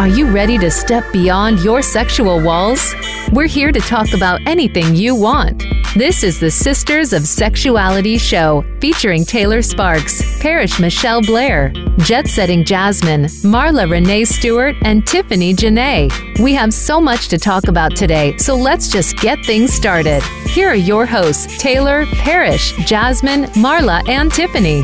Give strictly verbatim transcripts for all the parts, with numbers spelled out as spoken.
Are you ready to step beyond your sexual walls? We're here to talk about anything you want. This is the Sisters of Sexuality show, featuring Taylor Sparks, Parrish Michelle Blair, Jet Setting Jasmine, Marla Renee Stewart, and Tiffany Janae. We have so much to talk about today, so let's just get things started. Here are your hosts, Taylor, Parrish, Jasmine, Marla, and Tiffany.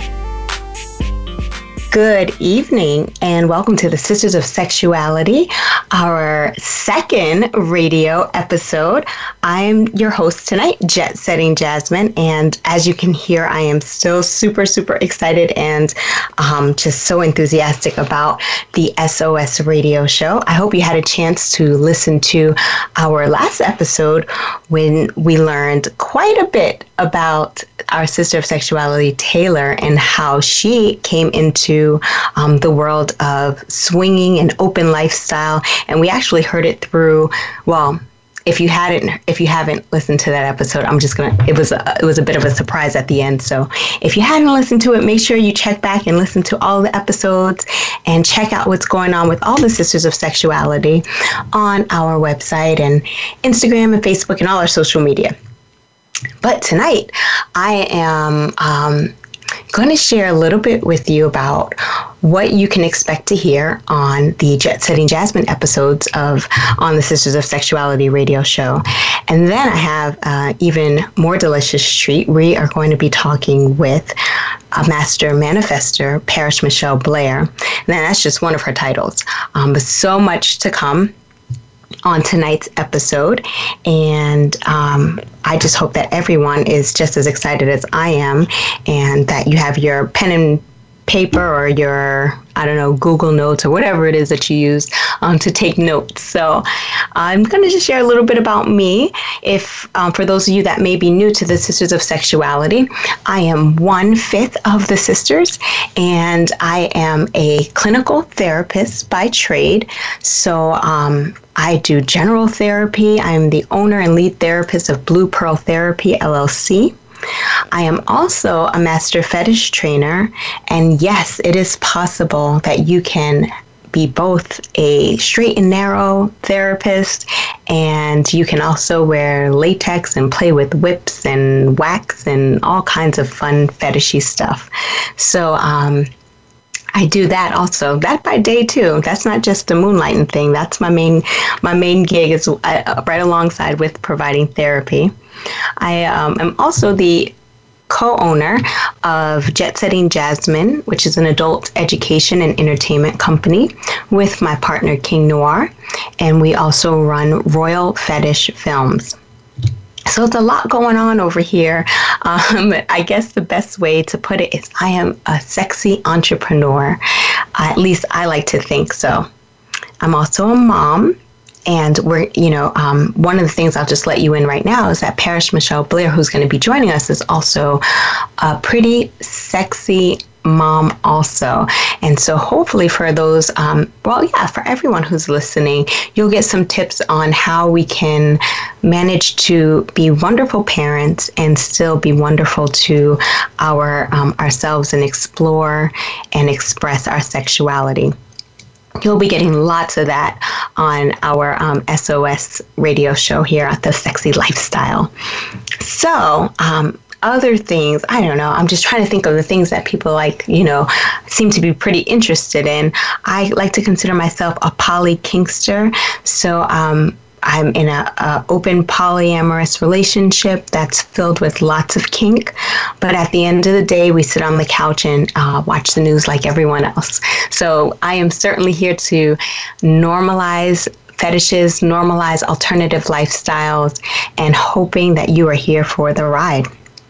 Good evening and welcome to the Sisters of Sexuality, our second radio episode. I'm your host tonight, Jet Setting Jasmine, and as you can hear, I am still super, super excited and um, just so enthusiastic about the S O S radio show. I hope you had a chance to listen to our last episode when we learned quite a bit about our Sister of Sexuality, Taylor, and how she came into um, the world of swinging and open lifestyle. And we actually heard it through, well, if you hadn't, if you haven't listened to that episode, I'm just gonna. It was a, it was a bit of a surprise at the end. So if you hadn't listened to it, make sure you check back and listen to all the episodes and check out what's going on with all the Sisters of Sexuality on our website and Instagram and Facebook and all our social media. But tonight, I am um, going to share a little bit with you about what you can expect to hear on the Jet Setting Jasmine episodes of On the Sisters of Sexuality radio show. And then I have uh, even more delicious treat. We are going to be talking with a master manifester, Parrish Michelle Blair. And that's just one of her titles. Um, but so much to come on tonight's episode, and um, I just hope that everyone is just as excited as I am, and that you have your pen and paper or your, I don't know, Google Notes or whatever it is that you use um, to take notes. So I'm going to just share a little bit about me. If um, for those of you that may be new to the Sisters of Sexuality, I am one-fifth of the sisters, and I am a clinical therapist by trade. So um, I do general therapy. I'm the owner and lead therapist of Blue Pearl Therapy, L L C. I am also a master fetish trainer, and yes, it is possible that you can be both a straight and narrow therapist, and you can also wear latex and play with whips and wax and all kinds of fun fetishy stuff. So um, I do that also. That by day too. That's not just a moonlighting thing. That's my main my main gig is uh, right alongside with providing therapy. I um, am also the co-owner of Jet Setting Jasmine, which is an adult education and entertainment company, with my partner King Noir, and we also run Royal Fetish Films. So it's a lot going on over here. Um, I guess the best way to put it is I am a sexy entrepreneur. At least I like to think so. I'm also a mom. And we're, you know, um, one of the things I'll just let you in right now is that Parrish Michelle Blair, who's going to be joining us, is also a pretty sexy mom also. And so hopefully for those, um, well, yeah, for everyone who's listening, you'll get some tips on how we can manage to be wonderful parents and still be wonderful to our um, ourselves and explore and express our sexuality. You'll be getting lots of that on our um, S O S radio show here at The Sexy Lifestyle. So, um, other things, I don't know, I'm just trying to think of the things that people like, you know, seem to be pretty interested in. I like to consider myself a poly kinkster. So, um, I'm in a, a open polyamorous relationship that's filled with lots of kink. But at the end of the day, we sit on the couch and uh, watch the news like everyone else. So I am certainly here to normalize fetishes, normalize alternative lifestyles, and hoping that you are here for the ride.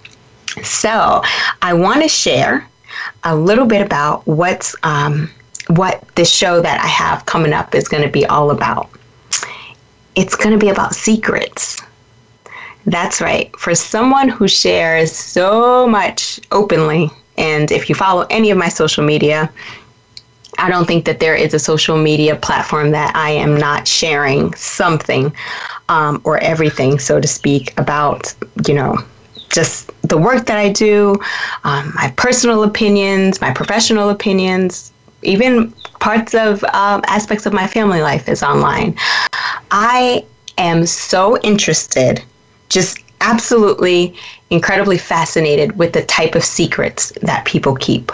So I want to share a little bit about what's um, what this show that I have coming up is going to be all about. It's going to be about secrets. That's right. For someone who shares so much openly, and if you follow any of my social media, I don't think that there is a social media platform that I am not sharing something um, or everything, so to speak, about, you know, just the work that I do, um, my personal opinions, my professional opinions, even parts of um, aspects of my family life is online. I am so interested, just absolutely incredibly fascinated with the type of secrets that people keep.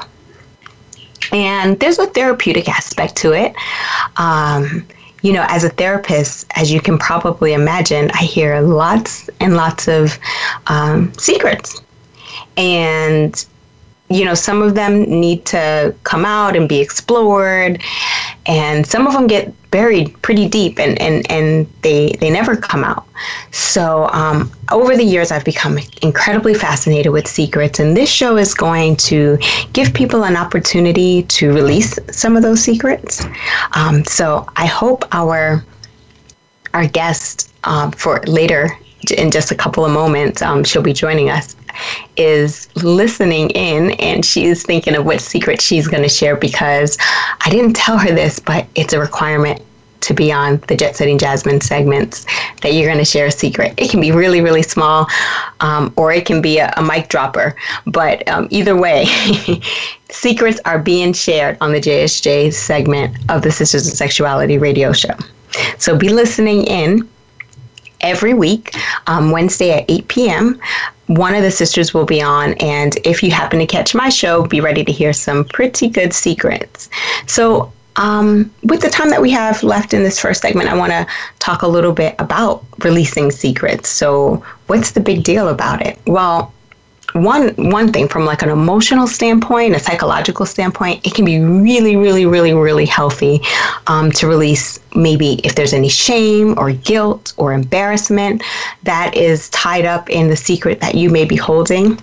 And there's a therapeutic aspect to it. Um, you know, as a therapist, as you can probably imagine, I hear lots and lots of um, secrets. And, you know, some of them need to come out and be explored. And some of them get buried pretty deep and, and, and they, they never come out. So um, over the years, I've become incredibly fascinated with secrets. And this show is going to give people an opportunity to release some of those secrets. Um, so I hope our, our guest um, for later, in just a couple of moments, um, she'll be joining us, is listening in, and she's thinking of what secret she's going to share, because I didn't tell her this, but it's a requirement to be on the Jet Setting Jasmine segments that you're going to share a secret. It can be really, really small, um, or it can be a, a mic dropper. But um, either way, secrets are being shared on the J S J segment of the Sisters of Sexuality radio show. So be listening in every week, um, Wednesday at eight p.m. One of the sisters will be on, and if you happen to catch my show, be ready to hear some pretty good secrets. So um, with the time that we have left in this first segment, I want to talk a little bit about releasing secrets. So what's the big deal about it? Well, One one thing from like an emotional standpoint, a psychological standpoint, it can be really, really, really, really healthy um, to release maybe if there's any shame or guilt or embarrassment that is tied up in the secret that you may be holding.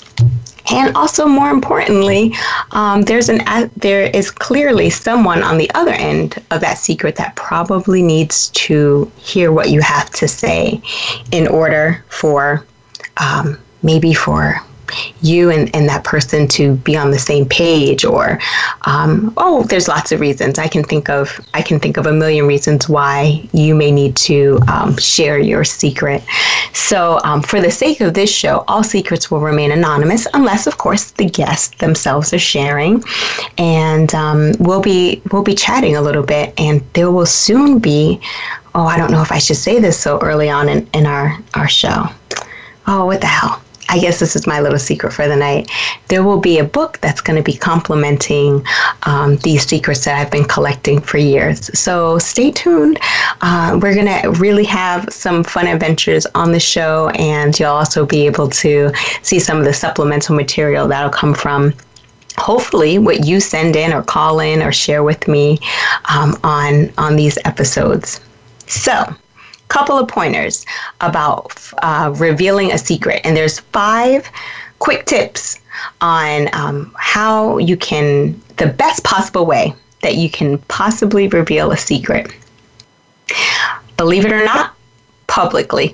And also, more importantly, um, there's an there is clearly someone on the other end of that secret that probably needs to hear what you have to say in order for um, maybe for you and, and that person to be on the same page, or um, oh, there's lots of reasons. I can think of I can think of a million reasons why you may need to um, share your secret. So um, for the sake of this show, all secrets will remain anonymous, unless, of course, the guests themselves are sharing. And um, we'll be we'll be chatting a little bit, and there will soon be. Oh, I don't know if I should say this so early on in, in our, our show. Oh, what the hell? I guess this is my little secret for the night. There will be a book that's going to be complementing um, these secrets that I've been collecting for years. So stay tuned. Uh, we're going to really have some fun adventures on the show, and you'll also be able to see some of the supplemental material that'll come from hopefully what you send in or call in or share with me um, on, on these episodes. So, couple of pointers about uh, revealing a secret. And there's five quick tips on um, how you can, the best possible way that you can possibly reveal a secret. Believe it or not, publicly.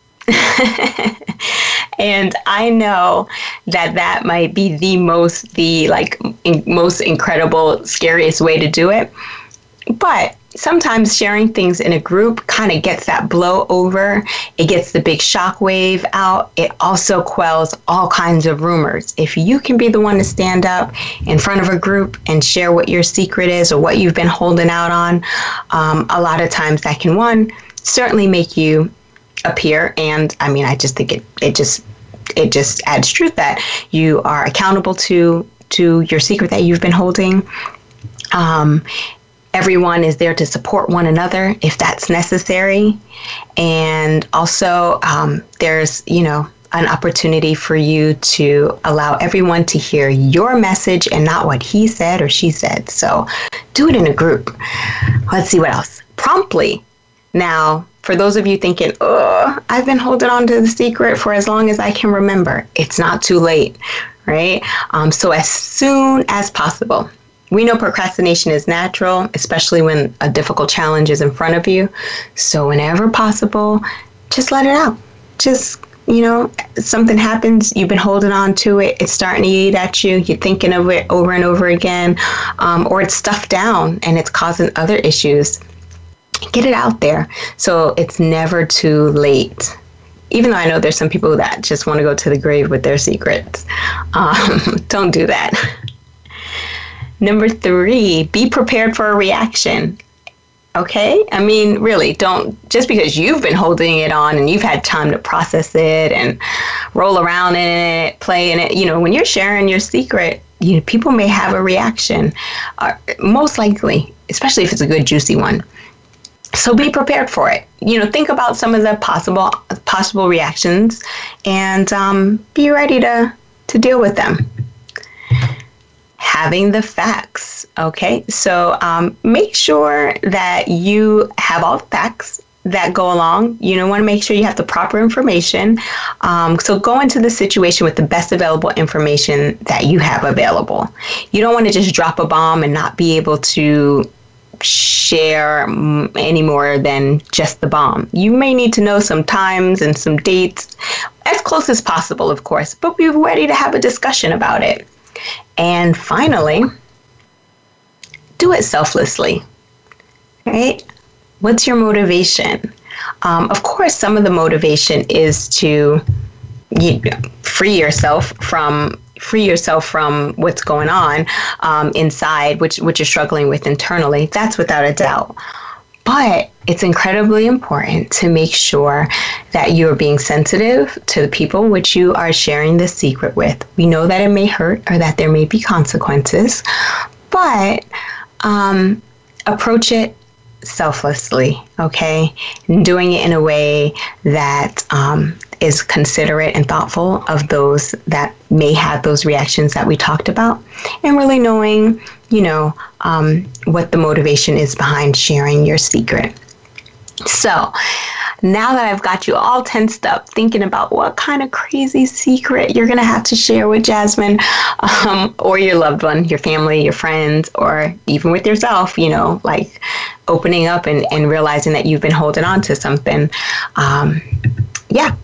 And I know that that might be the most, the like in, most incredible, scariest way to do it. But sometimes sharing things in a group kind of gets that blow over. It gets the big shockwave out. It also quells all kinds of rumors. If you can be the one to stand up in front of a group and share what your secret is or what you've been holding out on, um, a lot of times that can, one, certainly make you appear. And I mean, I just think it, it just it just adds truth that you are accountable to to your secret that you've been holding. Um, Everyone is there to support one another if that's necessary. And also um, there's, you know, an opportunity for you to allow everyone to hear your message and not what he said or she said. So do it in a group. Let's see what else. Promptly. Now, for those of you thinking, oh, I've been holding on to the secret for as long as I can remember, it's not too late, right? Um, so as soon as possible. We know procrastination is natural, especially when a difficult challenge is in front of you. So whenever possible, just let it out. Just, you know, something happens, you've been holding on to it, it's starting to eat at you, you're thinking of it over and over again, um, or it's stuffed down and it's causing other issues. Get it out there so it's never too late. Even though I know there's some people that just want to go to the grave with their secrets. Um, don't do that. Number three, be prepared for a reaction. Okay? I mean, really, don't, just because you've been holding it on and you've had time to process it and roll around in it, play in it, you know, when you're sharing your secret, you know, people may have a reaction, uh, most likely, especially if it's a good, juicy one. So be prepared for it. You know, think about some of the possible possible reactions and um, be ready to, to deal with them. Having the facts, okay? So um, make sure that you have all the facts that go along. You know, want to make sure you have the proper information. Um, so go into the situation with the best available information that you have available. You don't want to just drop a bomb and not be able to share any more than just the bomb. You may need to know some times and some dates, as close as possible, of course, but be ready to have a discussion about it. And finally, do it selflessly, right? What's your motivation? Um, of course, some of the motivation is to you know, free yourself from free yourself from what's going on um, inside, which which you're struggling with internally. That's without a doubt. But it's incredibly important to make sure that you're being sensitive to the people which you are sharing the secret with. We know that it may hurt or that there may be consequences, but um, approach it selflessly, okay? And doing it in a way that um, is considerate and thoughtful of those that may have those reactions that we talked about, and really knowing, you know, um, what the motivation is behind sharing your secret. So now that I've got you all tensed up thinking about what kind of crazy secret you're going to have to share with Jasmine um, or your loved one, your family, your friends, or even with yourself, you know, like opening up and, and realizing that you've been holding on to something. Um, yeah,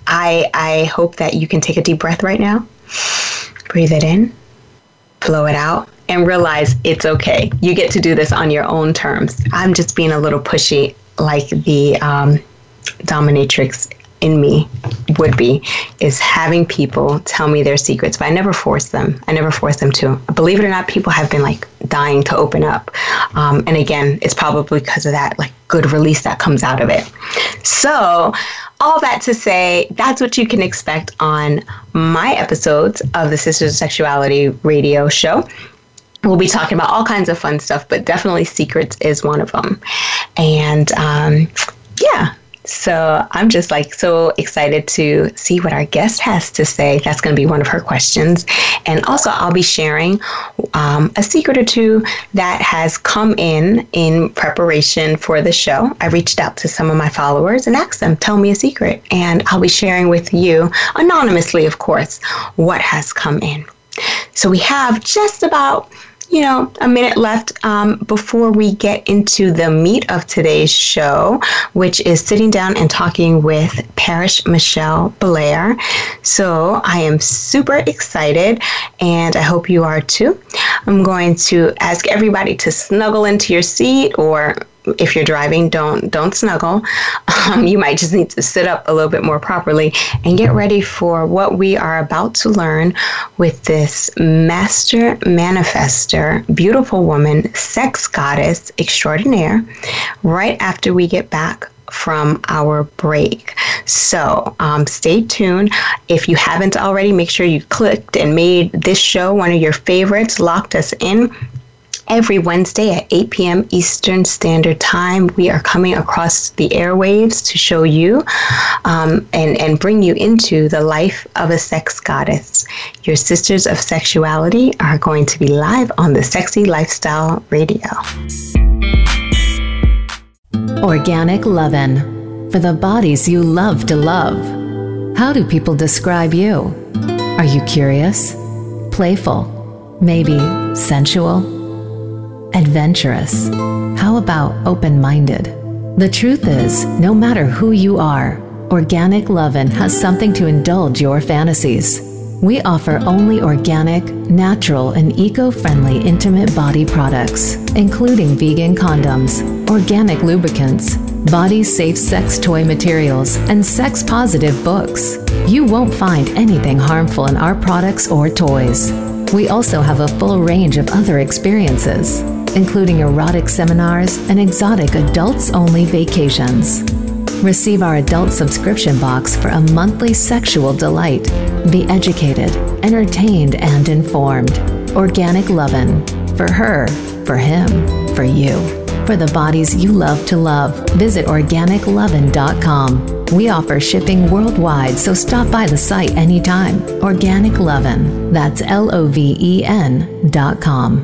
I, I hope that you can take a deep breath right now. Breathe it in, blow it out, and realize it's okay. You get to do this on your own terms. I'm just being a little pushy, like the um, dominatrix in me would be, is having people tell me their secrets, but I never force them. I never force them to. Believe it or not, people have been like dying to open up. Um, and again, it's probably because of that like good release that comes out of it. So all that to say, that's what you can expect on my episodes of the Sisters of Sexuality radio show. We'll be talking about all kinds of fun stuff, but definitely secrets is one of them. And um, yeah, so I'm just like so excited to see what our guest has to say. That's going to be one of her questions. And also I'll be sharing um, a secret or two that has come in in preparation for the show. I reached out to some of my followers and asked them, tell me a secret. And I'll be sharing with you, anonymously, of course, what has come in. So we have just about, you know, a minute left um, before we get into the meat of today's show, which is sitting down and talking with Parish Michelle Blair. So I am super excited, and I hope you are too. I'm going to ask everybody to snuggle into your seat, or if you're driving, don't don't snuggle. Um, you might just need to sit up a little bit more properly and get ready for what we are about to learn with this master manifester, beautiful woman, sex goddess extraordinaire, right after we get back from our break. So um, stay tuned. If you haven't already, make sure you clicked and made this show one of your favorites, locked us in. Every Wednesday at eight p.m. Eastern Standard Time, we are coming across the airwaves to show you um, and, and bring you into the life of a sex goddess. Your Sisters of Sexuality are going to be live on the Sexy Lifestyle Radio. Organic Lovin', for the bodies you love to love. How do people describe you? Are you curious? Playful? Maybe sensual? Adventurous? How about open-minded? The truth is, no matter who you are, Organic Lovin' has something to indulge your fantasies. We offer only organic, natural, and eco-friendly intimate body products, including vegan condoms, organic lubricants, body-safe sex toy materials, and sex-positive books. You won't find anything harmful in our products or toys. We also have a full range of other experiences, including erotic seminars and exotic adults-only vacations. Receive our adult subscription box for a monthly sexual delight. Be educated, entertained, and informed. Organic Lovin'. For her, for him, for you. For the bodies you love to love, visit organic lovin dot com. We offer shipping worldwide, so stop by the site anytime. Organic Lovin'. That's L O V E N dot com.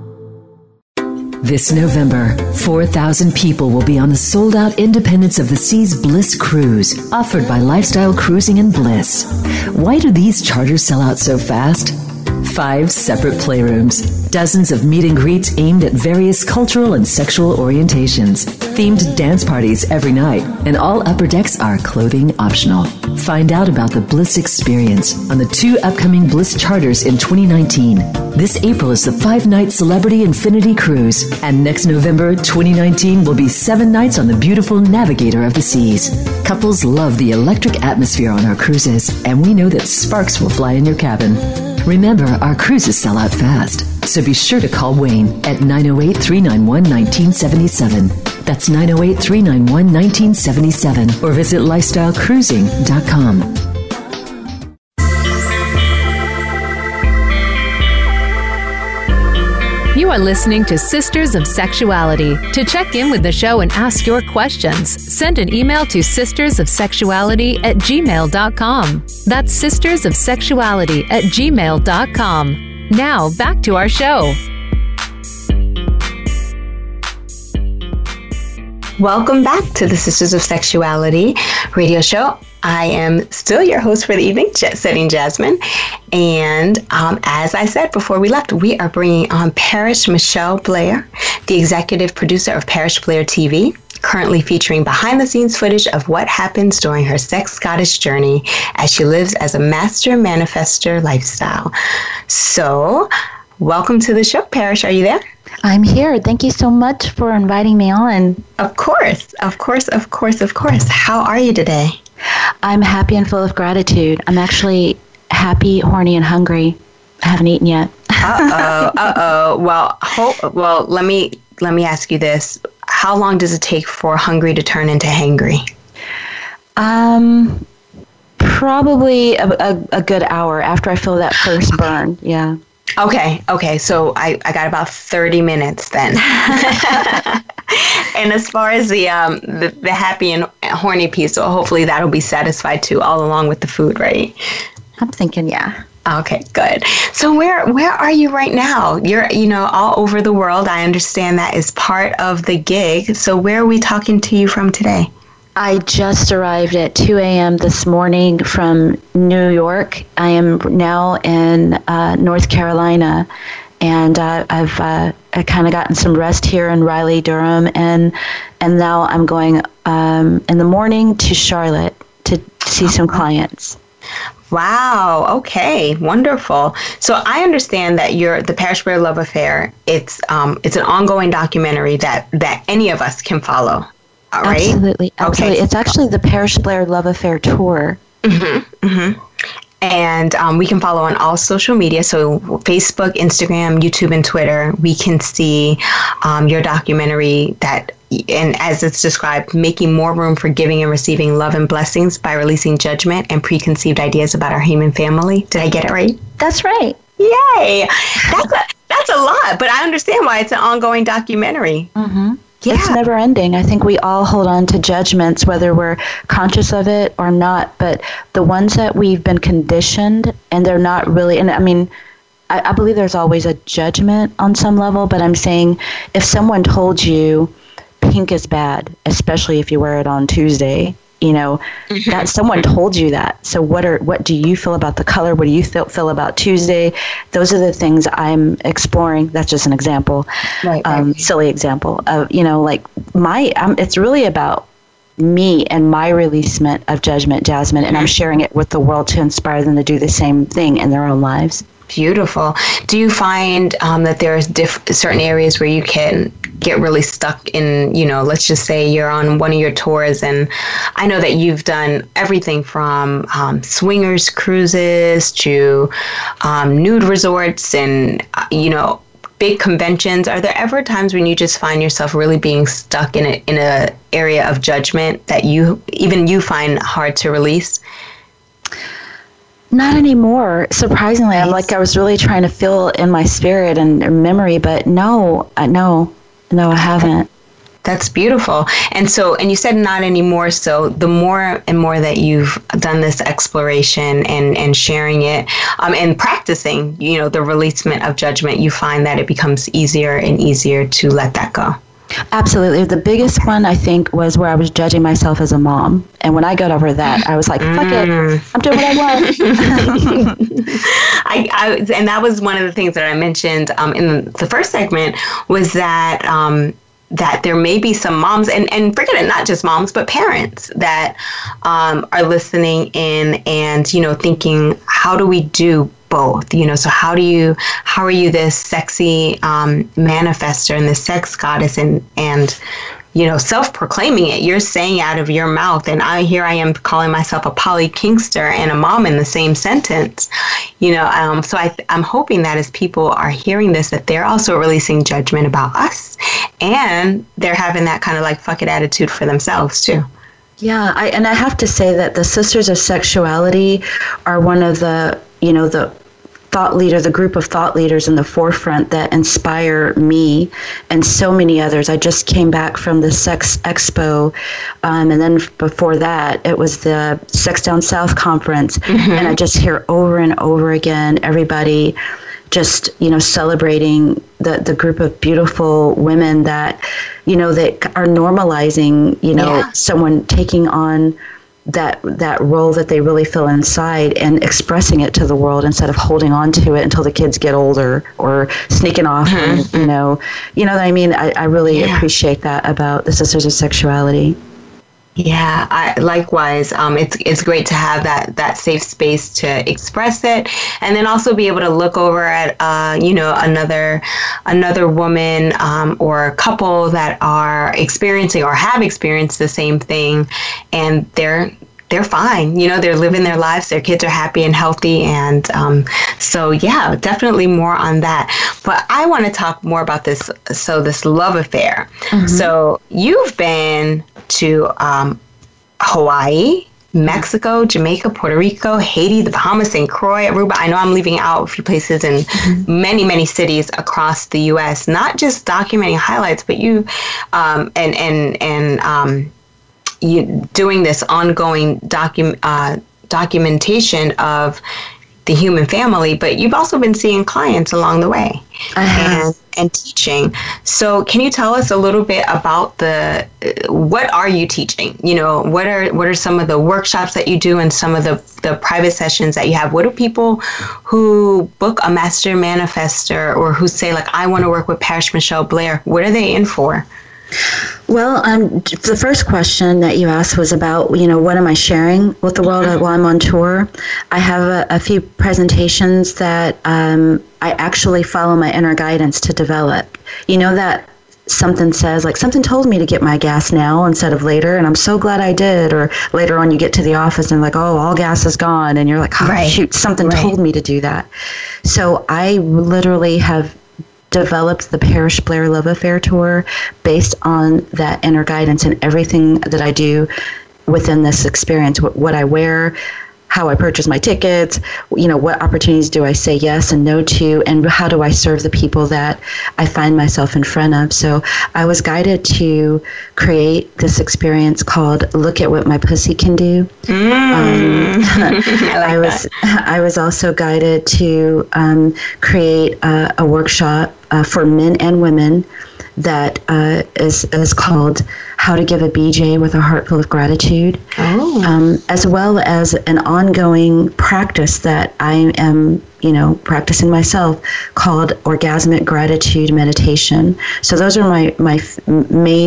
This November, four thousand people will be on the sold-out Independence of the Seas Bliss Cruise, offered by Lifestyle Cruising and Bliss. Why do these charters sell out so fast? Five separate playrooms, dozens of meet and greets aimed at various cultural and sexual orientations, themed dance parties every night, and all upper decks are clothing optional. Find out about the Bliss experience on the two upcoming Bliss charters in twenty nineteen. This April is the five-night Celebrity Infinity Cruise, and next November, twenty nineteen, will be seven nights on the beautiful Navigator of the Seas. Couples love the electric atmosphere on our cruises, and we know that sparks will fly in your cabin. Remember, our cruises sell out fast, so be sure to call Wayne at nine oh eight, three nine one, one nine seven seven. That's nine oh eight, three nine one, one nine seven seven, or visit lifestyle cruising dot com. You are listening to Sisters of Sexuality. To check in with the show and ask your questions, send an email to sisters of sexuality at gmail dot com. That's sisters of sexuality at gmail dot com. Now, back to our show. Welcome back to the Sisters of Sexuality radio show. I am still your host for the evening, Jet Setting Jasmine. And um, as I said before we left, we are bringing on Parish Michelle Blair, the executive producer of Parish Blair T V, currently featuring behind-the-scenes footage of what happens during her sex goddess journey as she lives as a master manifester lifestyle. So, welcome to the show, Parish. Are you there? I'm here. Thank you so much for inviting me on. Of course, of course, of course, of course. How are you today? I'm happy and full of gratitude. I'm actually happy, horny, and hungry. I haven't eaten yet. uh-oh, uh-oh. Well, ho- well, let me let me ask you this. How long does it take for hungry to turn into hangry? Um, probably a, a, a good hour after I feel that first burn. Yeah. Okay, okay. So I, I got about thirty minutes then. And as far as the um the, the happy and horny piece, so hopefully that'll be satisfied too, all along with the food, right? I'm thinking, yeah. Okay, good. So where where are you right now? You're, you know, all over the world. I understand that is part of the gig. So where are we talking to you from today? I just arrived at two a.m. this morning from New York. I am now in uh, North Carolina, and uh, I've uh, I kind of gotten some rest here in Raleigh, Durham, and and now I'm going um, in the morning to Charlotte to see some clients. Wow. Okay. Wonderful. So I understand that you're the Parish Blair Love Affair. It's um it's an ongoing documentary that that any of us can follow. All right? Absolutely. Absolutely. Okay. It's actually the Parish Blair Love Affair tour. Mm-hmm. Mm-hmm. And um, we can follow on all social media. So Facebook, Instagram, YouTube, and Twitter. We can see um, your documentary that, and as it's described, making more room for giving and receiving love and blessings by releasing judgment and preconceived ideas about our human family. Did I get it right? That's right. Yay! That's a, that's a lot, but I understand why it's an ongoing documentary. Mm-hmm. Yeah. It's never ending. I think we all hold on to judgments, whether we're conscious of it or not. But the ones that we've been conditioned, and they're not really, and I mean, I, I believe there's always a judgment on some level, but I'm saying if someone told you pink is bad, especially if you wear it on Tuesday, you know, mm-hmm. that someone told you that. So what are what do you feel about the color? What do you feel, feel about Tuesday? Those are the things I'm exploring. That's just an example, right, um, right. silly example of, you know, like my, um, it's really about me and my releasement of judgment, Jasmine, and I'm sharing it with the world to inspire them to do the same thing in their own lives. Beautiful. Do you find um, that there's diff- certain areas where you can get really stuck in, you know, let's just say you're on one of your tours, and I know that you've done everything from um, swingers cruises to um, nude resorts and, uh, you know, big conventions. Are there ever times when you just find yourself really being stuck in a, in a area of judgment that you, even you find hard to release? Not anymore. Surprisingly, I'm like, I was really trying to feel in my spirit and memory, but no, uh, no, no, I haven't. That's beautiful. And so, and you said not anymore. So the more and more that you've done this exploration and, and sharing it um, and practicing, you know, the releasement of judgment, you find that it becomes easier and easier to let that go. Absolutely. The biggest one, I think, was where I was judging myself as a mom. And when I got over that, I was like, fuck mm. it. I'm doing what I want. I, I, and that was one of the things that I mentioned um, in the first segment was that um, that there may be some moms, and, and forget it, not just moms, but parents that um, are listening in and, you know, thinking, how do we do both? You know, so how do you, how are you this sexy um, manifester and this sex goddess and, and, you know, self-proclaiming it? You're saying out of your mouth, and I here I am calling myself a poly kinkster and a mom in the same sentence. You know, um, so I, I'm hoping that as people are hearing this, that they're also releasing judgment about us, and they're having that kind of like fuck it attitude for themselves too. Yeah, I, and I have to say that the Sisters of Sexuality are one of the, you know, the thought leader, the group of thought leaders in the forefront that inspire me and so many others. I just came back from the Sex Expo, um, and then before that, it was the Sex Down South conference, mm-hmm. and I just hear over and over again everybody just, you know, celebrating the, the group of beautiful women that, you know, that are normalizing, you know, yeah. someone taking on that that role that they really feel inside and expressing it to the world instead of holding on to it until the kids get older or sneaking off. Mm-hmm. And, you know, you know what I mean? I, I really yeah. appreciate that about the Sisters of Sexuality. Yeah, I, likewise. Um, it's it's great to have that that safe space to express it, and then also be able to look over at uh, you know another another woman um, or a couple that are experiencing or have experienced the same thing, and they're they're fine. You know, they're living their lives. Their kids are happy and healthy, and um, so yeah, definitely more on that. But I want to talk more about this. So this love affair. Mm-hmm. So you've been to um, Hawaii, Mexico, Jamaica, Puerto Rico, Haiti, the Bahamas, Saint Croix, Aruba. I know I'm leaving out a few places in mm-hmm. many, many cities across the U S, not just documenting highlights, but you um, and and and um, you doing this ongoing docu- uh, documentation of the human family, but you've also been seeing clients along the way and, and teaching. So can you tell us a little bit about the, uh, what are you teaching? You know, what are what are some of the workshops that you do and some of the, the private sessions that you have? What do people who book a master manifester or who say, like, I want to work with Parish Michelle Blair, what are they in for? Well, um, the first question that you asked was about, you know, what am I sharing with the world mm-hmm. while I'm on tour? I have a, a few presentations that um, I actually follow my inner guidance to develop. You know that something says, like, something told me to get my gas now instead of later, and I'm so glad I did. Or later on you get to the office and like, oh, all gas is gone. And you're like, oh, right. shoot, something right. told me to do that. So I literally have developed the Parish Blair Love Affair Tour based on that inner guidance and everything that I do within this experience, what, what I wear, how I purchase my tickets, you know, what opportunities do I say yes and no to, and how do I serve the people that I find myself in front of. So I was guided to create this experience called Look at What My Pussy Can Do. Mm. Um, I, like I was that. I was also guided to um, create a, a workshop uh, for men and women that uh, is is called How to Give a B J with a Heart Full of Gratitude, oh. um, as well as an ongoing practice that I am, you know, practicing myself called Orgasmic Gratitude Meditation. So those are my, my f- main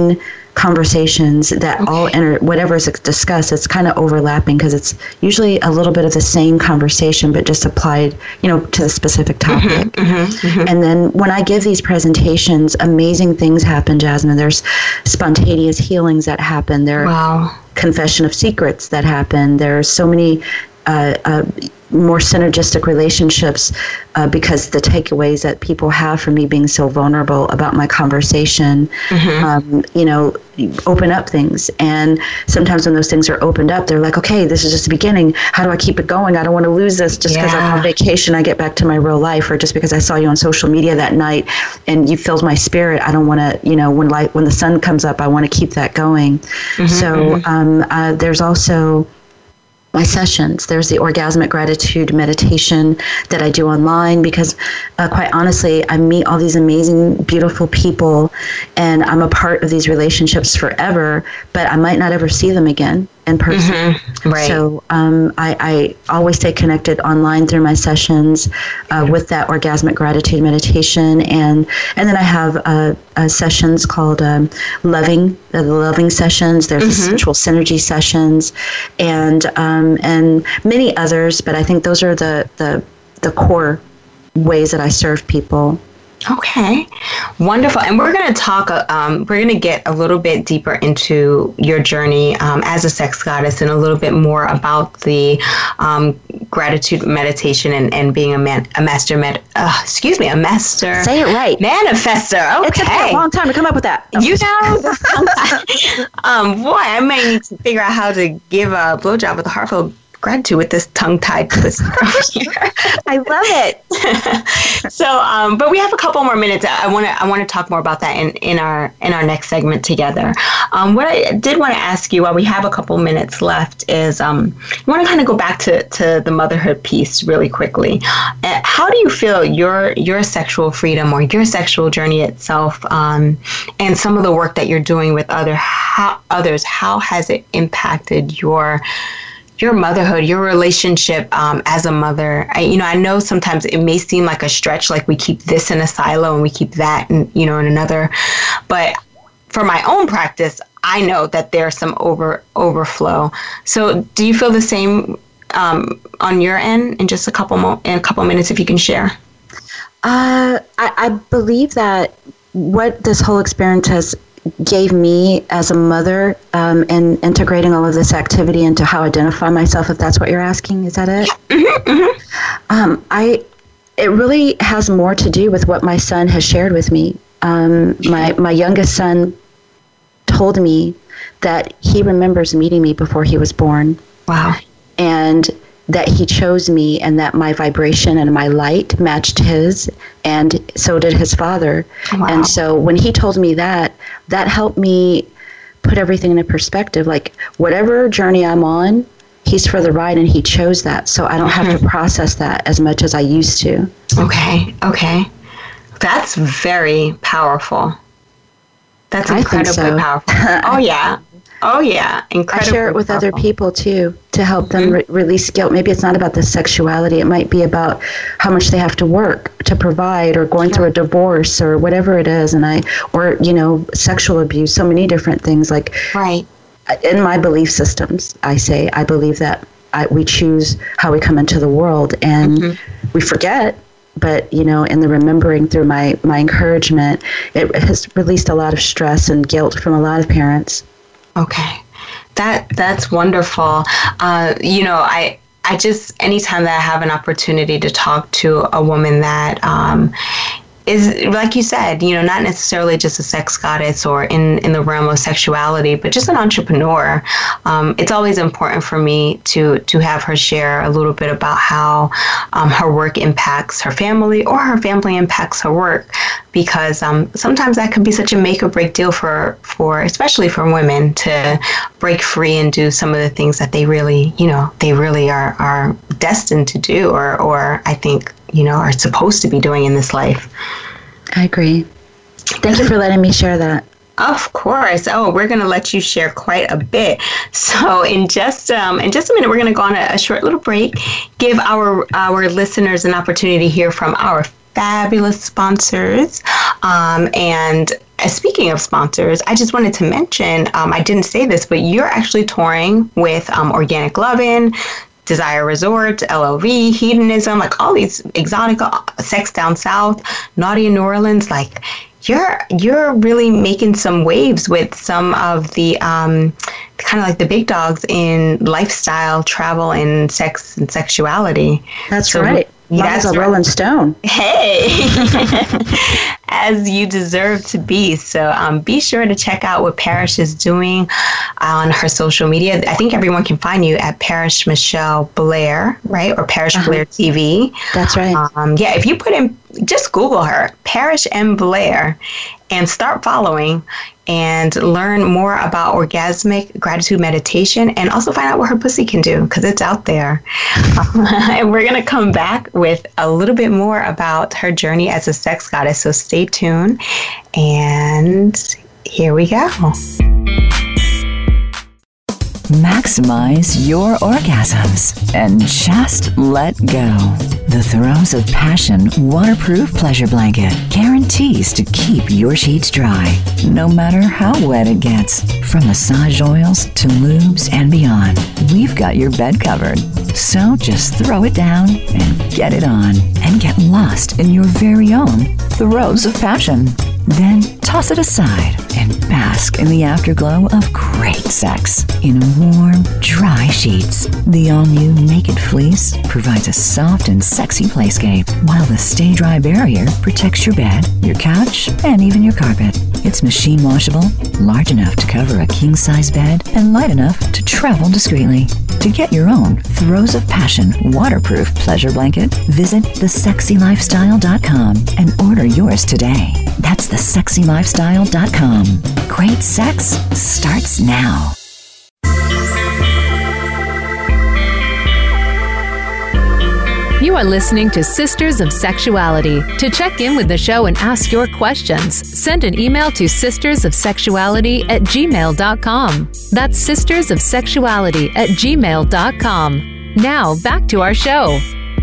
conversations that okay. all enter, whatever is discussed, it's kind of overlapping because it's usually a little bit of the same conversation, but just applied, you know, to the specific topic. Mm-hmm, mm-hmm, mm-hmm. And then when I give these presentations, amazing things happen, Jasmine. There's spontaneous healings that happen. There wow. confession of secrets that happen. There are so many uh, uh, more synergistic relationships uh, because the takeaways that people have from me being so vulnerable about my conversation, mm-hmm. um, you know, open up things. And sometimes when those things are opened up, they're like, okay, this is just the beginning. How do I keep it going? I don't want to lose this just because yeah. I'm on vacation, I get back to my real life, or just because I saw you on social media that night and you filled my spirit. I don't want to, you know, when light, when the sun comes up, I want to keep that going. Mm-hmm, so mm-hmm. Um, uh, there's also my sessions. There's the orgasmic gratitude meditation that I do online because uh, quite honestly, I meet all these amazing, beautiful people and I'm a part of these relationships forever, but I might not ever see them again in person. Mm-hmm. Right. So um, I, I always stay connected online through my sessions uh, with that orgasmic gratitude meditation. And and then I have uh, uh, sessions called um, loving, uh, the loving sessions. There's mm-hmm. the sensual synergy sessions and um, and many others. But I think those are the, the, the core ways that I serve people. Okay, wonderful. And we're going to talk, um, we're going to get a little bit deeper into your journey um, as a sex goddess and a little bit more about the um, gratitude meditation and, and being a, man, a master, med, uh, excuse me, a master. Say it right. Manifester. Okay. It took me a long time to come up with that. You know, um, boy, I may need to figure out how to give a blowjob with a heartfelt gratitude with this tongue-tied twist over here. I love it. So, um, but we have a couple more minutes. I want to I want to talk more about that in, in our in our next segment together. Um, what I did want to ask you while we have a couple minutes left is um, I want to kind of go back to, to the motherhood piece really quickly. Uh, how do you feel your your sexual freedom or your sexual journey itself um, and some of the work that you're doing with other how, others, how has it impacted your your motherhood, your relationship um, as a mother? I, you know, I know sometimes it may seem like a stretch, like we keep this in a silo and we keep that, in, you know, in another. But for my own practice, I know that there's some over overflow. So, do you feel the same um, on your end? In just a couple mo- in a couple minutes, if you can share. Uh, I, I believe that what this whole experience has gave me as a mother um, and integrating all of this activity into how I identify myself, if that's what you're asking. Is that it? Mm-hmm, mm-hmm. Um, I, it really has more to do with what my son has shared with me. Um, my, my youngest son told me that he remembers meeting me before he was born. Wow. And that he chose me and that my vibration and my light matched his, and so did his father. Wow. And so when he told me that, that helped me put everything into perspective. Like, whatever journey I'm on, he's for the ride and he chose that. So I don't mm-hmm. have to process that as much as I used to. Okay, okay. That's very powerful. That's incredibly so. powerful. Oh, yeah. Oh, yeah. Incredibly I share it with powerful. other people, too, to help Mm-hmm. them re- release guilt. Maybe it's not about the sexuality. It might be about how much they have to work to provide, or going yeah. through a divorce, or whatever it is. And I, or, you know, sexual abuse, so many different things. Like, right. In my belief systems, I say, I believe that I, we choose how we come into the world, and mm-hmm. we forget. But, you know, in the remembering through my, my encouragement, it has released a lot of stress and guilt from a lot of parents. Okay. That that's wonderful. Uh, you know, I I just, anytime that I have an opportunity to talk to a woman that um, is, like you said, you know, not necessarily just a sex goddess or in, in the realm of sexuality, but just an entrepreneur, um, it's always important for me to to have her share a little bit about how um, her work impacts her family, or her family impacts her work. Because um, sometimes that can be such a make or break deal for, for, especially for women, to break free and do some of the things that they really, you know, they really are, are destined to do, or, or I think, you know, are supposed to be doing in this life. I agree. Thank you for letting me share that. Of course. Oh, we're going to let you share quite a bit. So in just um, in just a minute, we're going to go on a, a short little break, give our our listeners an opportunity to hear from our fabulous sponsors, um, and uh, speaking of sponsors, I just wanted to mention, um, I didn't say this, but you're actually touring with um, Organic Lovin', Desire Resort, L L V, Hedonism, like all these exotic uh, Sex Down South, Naughty in New Orleans, like you're you're really making some waves with some of the um, kind of like the big dogs in lifestyle, travel, and sex and sexuality. That's so, right. That's a Rolling Stone. Hey, as you deserve to be. So um, be sure to check out what Parish is doing on her social media. I think everyone can find you at Parish Michelle Blair, right? Or Parish uh-huh. Blair T V. That's right. Um, yeah, if you put in, just Google her, Parish M. Blair, and start following and learn more about orgasmic gratitude meditation, and also find out what her pussy can do, because it's out there. And we're going to come back with a little bit more about her journey as a sex goddess. So stay tuned, and here we go. Maximize your orgasms and just let go. The Throes of Passion waterproof pleasure blanket guarantees to keep your sheets dry, no matter how wet it gets. From massage oils to lubes and beyond, we've got your bed covered. So just throw it down and get it on, and get lost in your very own Throes of Passion. Then toss it aside and bask in the afterglow of great sex in warm, dry sheets. The all-new Naked Fleece provides a soft and sexy playscape, while the Stay Dry barrier protects your bed, your couch, and even your carpet. It's machine washable, large enough to cover a king-size bed, and light enough to travel discreetly. To get your own Throes of Passion waterproof pleasure blanket, visit the sexy lifestyle dot com and order yours today. That's the sexy lifestyle dot com. Great sex starts now. You are listening to Sisters of Sexuality. To check in with the show and ask your questions, send an email to sisters of sexuality at gmail dot com. That's sisters of sexuality at gmail dot com. Now, back to our show.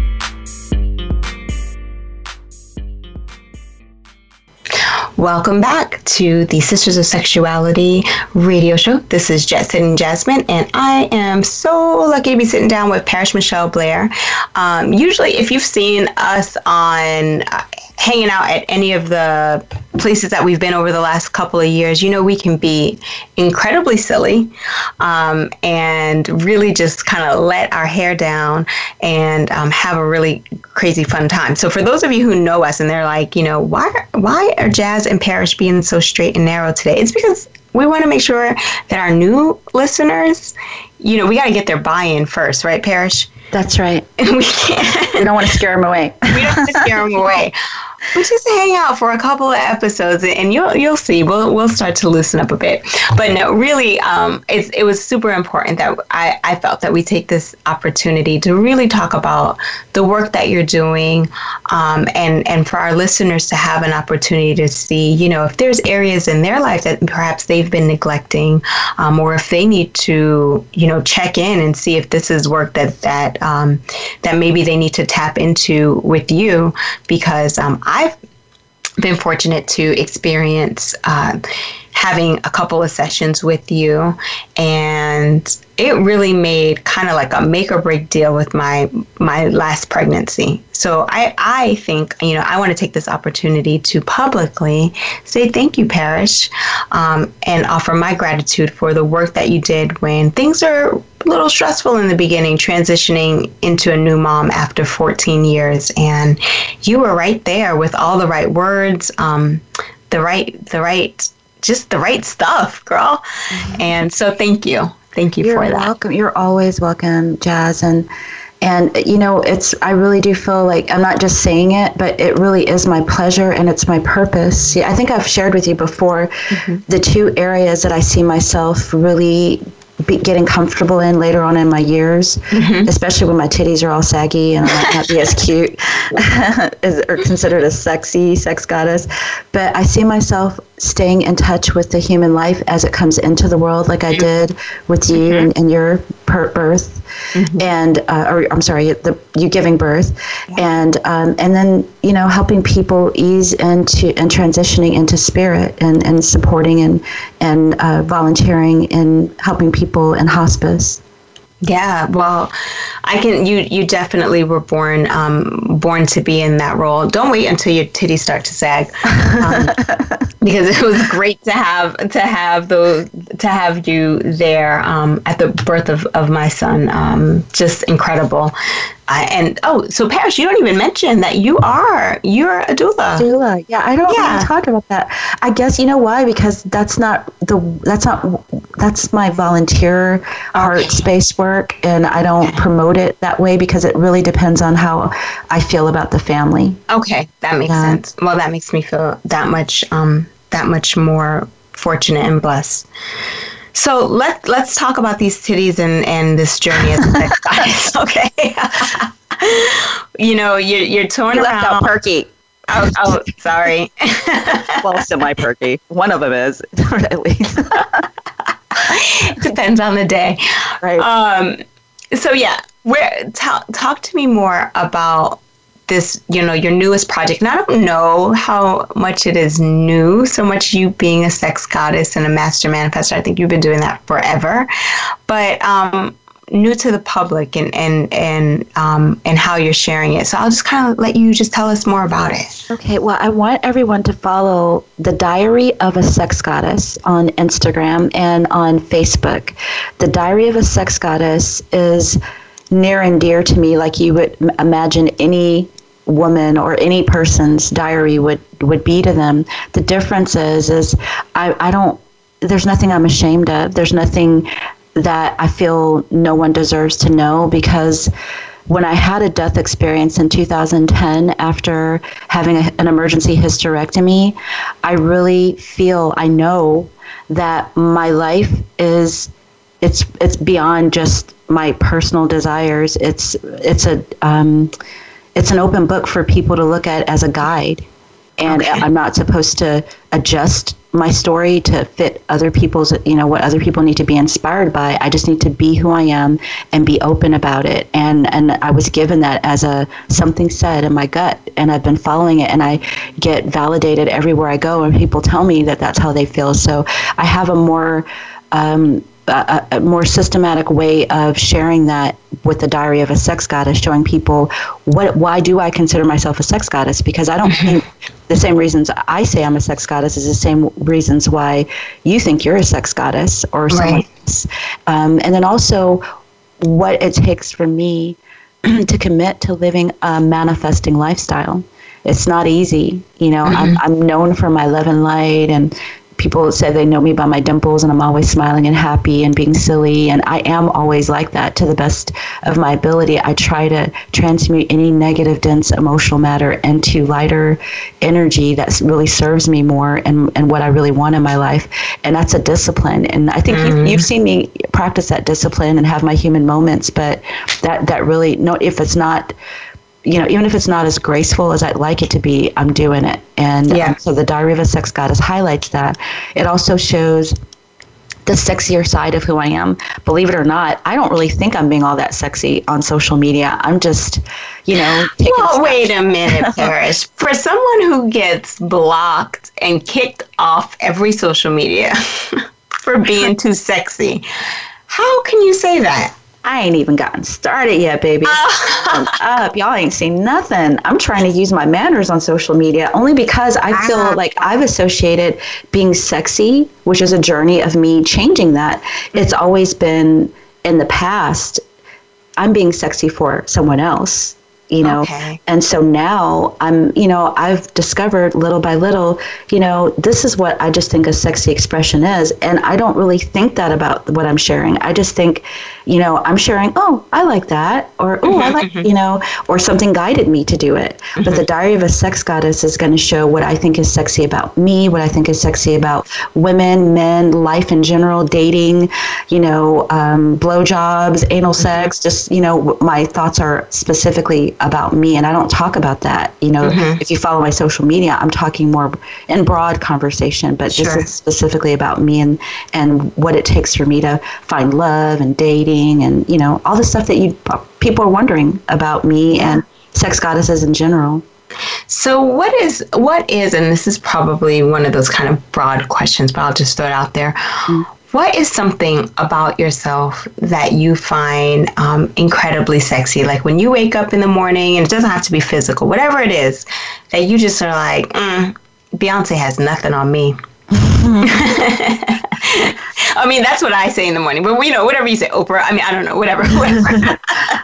Welcome back to the Sisters of Sexuality radio show. This is Jet Setting Jasmine, and I am so lucky to be sitting down with Parish Michelle Blair. Um, usually, if you've seen us on uh, hanging out at any of the places that we've been over the last couple of years, you know we can be incredibly silly um, and really just kind of let our hair down and um, have a really crazy fun time. So for those of you who know us and they're like, you know, why why are Jazz and Parish being so straight and narrow today? It's because we want to make sure that our new listeners, you know, we got to get their buy-in first, right, Parish? That's right. we can't. We don't want to scare them away. We don't want to scare them away. We just hang out for a couple of episodes, and you'll you'll see. We'll we'll start to loosen up a bit. But no, really, um, it's it was super important that I, I felt that we take this opportunity to really talk about the work that you're doing, um, and and for our listeners to have an opportunity to see, you know, if there's areas in their life that perhaps they've been neglecting, um, or if they need to, you know, check in and see if this is work that that um, that maybe they need to tap into with you, because um, I've been fortunate to experience uh, having a couple of sessions with you, and it really made kind of like a make or break deal with my my last pregnancy. So I, I think, you know, I want to take this opportunity to publicly say thank you, Parish, um, and offer my gratitude for the work that you did when things are a little stressful in the beginning, transitioning into a new mom after fourteen years. And you were right there with all the right words, um, the right, the right, just the right stuff, girl. Mm-hmm. And so thank you. Thank you You're for that. You're welcome. You're always welcome, Jazz. And, and, you know, it's, I really do feel like I'm not just saying it, but it really is my pleasure and it's my purpose. See, I think I've shared with you before, mm-hmm. the two areas that I see myself really be getting comfortable in later on in my years, mm-hmm. especially when my titties are all saggy and I might not be as cute as, or considered a sexy sex goddess. But I see myself staying in touch with the human life as it comes into the world, like I did with you mm-hmm. and, and your per- birth, mm-hmm. and uh, or I'm sorry, the you giving birth, yeah. and um, and then you know helping people ease into and transitioning into spirit, and, and supporting and and uh, volunteering and helping people in hospice. Yeah, well, I can. You you definitely were born um, born to be in that role. Don't wait until your titties start to sag, um, because it was great to have to have those to have you there um, at the birth of, of my son. Um, just incredible. Uh, and oh, so Parrish, you don't even mention that you are you're a doula. Doula, yeah, I don't yeah. really talk about that. I guess you know why? Because that's not the that's not that's my volunteer heart okay. space work, and I don't okay. promote it that way because it really depends on how I feel about the family. Okay, that makes yeah. sense. Well, that makes me feel that much um that much more fortunate and blessed. So let let's talk about these titties and, and this journey as a sex goddess, okay? You know, you're you're torn you around. Left out Perky. Oh, oh, sorry. Well, semi-Perky. One of them is, at least. Depends on the day. Right. Um. So yeah, where talk talk to me more about this, you know, your newest project. And I don't know how much it is new, so much you being a sex goddess and a master manifestor. I think you've been doing that forever. But um, new to the public and and and um, and how you're sharing it. So I'll just kind of let you just tell us more about it. Okay, well, I want everyone to follow The Diary of a Sex Goddess on Instagram and on Facebook. The Diary of a Sex Goddess is near and dear to me, like you would imagine any woman or any person's diary would, would be to them. The difference is, is I, I don't, there's nothing I'm ashamed of. There's nothing that I feel no one deserves to know, because when I had a death experience in two thousand ten after having a, an emergency hysterectomy, I really feel, I know that my life is, it's it's beyond just my personal desires. It's it's a um, it's an open book for people to look at as a guide, and okay. I'm not supposed to adjust my story to fit other people's, you know, what other people need to be inspired by. I just need to be who I am and be open about it. And and I was given that as a something said in my gut, and I've been following it, and I get validated everywhere I go, and people tell me that that's how they feel. So I have a more um, A, a more systematic way of sharing that with The Diary of a Sex Goddess, showing people what, why do I consider myself a sex goddess? Because I don't think the same reasons I say I'm a sex goddess is the same reasons why you think you're a sex goddess or someone right. else. Um, and then also what it takes for me to commit to living a manifesting lifestyle. It's not easy. You know, mm-hmm. I'm, I'm known for my love and light, and people say they know me by my dimples, and I'm always smiling and happy and being silly, and I am always like that to the best of my ability. I try to transmute any negative, dense emotional matter into lighter energy that really serves me more and, and what I really want in my life, and that's a discipline. And I think mm. you've, you've seen me practice that discipline and have my human moments, but that, that really, no, if it's not, you know, even if it's not as graceful as I'd like it to be, I'm doing it. And yeah. um, so The Diary of a Sex Goddess highlights that. It also shows the sexier side of who I am. Believe it or not, I don't really think I'm being all that sexy on social media. I'm just, you know. Well, wait a minute, Parrish. For someone who gets blocked and kicked off every social media for being too sexy, how can you say that? I ain't even gotten started yet, baby. I'm up. Y'all ain't seen nothing. I'm trying to use my manners on social media only because I feel like I've associated being sexy, which is a journey of me changing that. It's always been in the past, I'm being sexy for someone else, you know. Okay. And so now I'm, you know, I've discovered little by little, you know, this is what I just think a sexy expression is. And I don't really think that about what I'm sharing. I just think you know, I'm sharing, oh, I like that, or oh, I like, you know, or something guided me to do it. Mm-hmm. But the Diary of a Sex Goddess is going to show what I think is sexy about me, what I think is sexy about women, men, life in general, dating, you know, um, blowjobs, anal mm-hmm. sex. Just, you know, my thoughts are specifically about me, and I don't talk about that. You know, mm-hmm. if you follow my social media, I'm talking more in broad conversation, but sure. this is specifically about me and and what it takes for me to find love and dating and, you know, all the stuff that you people are wondering about me yeah. and sex goddesses in general. So what is, what is, and this is probably one of those kind of broad questions, but I'll just throw it out there. Mm. What is something about yourself that you find um, incredibly sexy? Like when you wake up in the morning, and it doesn't have to be physical, whatever it is, that you just are like, mm, Beyonce has nothing on me. I mean, that's what I say in the morning. But, you know, whatever you say, Oprah, I mean, I don't know, whatever. whatever.